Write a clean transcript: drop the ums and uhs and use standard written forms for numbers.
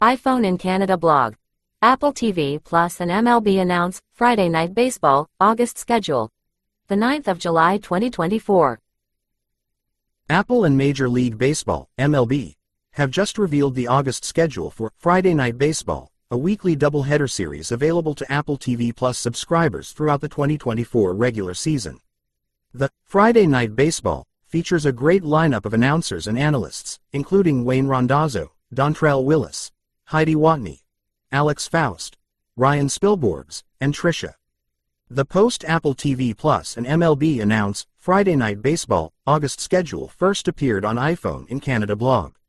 iPhone in Canada blog. Apple TV Plus and MLB announce Friday Night Baseball, August schedule. The 9th of July 2024. Apple and Major League Baseball, MLB, have just revealed the August schedule for Friday Night Baseball, a weekly doubleheader series available to Apple TV Plus subscribers throughout the 2024 regular season. The Friday Night Baseball features a great lineup of announcers and analysts, including Wayne Randazzo, Dontrelle Willis, Heidi Watney, Alex Faust, Ryan Spielborgs, and Trisha. The post-Apple TV Plus and MLB announce Friday Night Baseball August schedule first appeared on iPhone in Canada blog.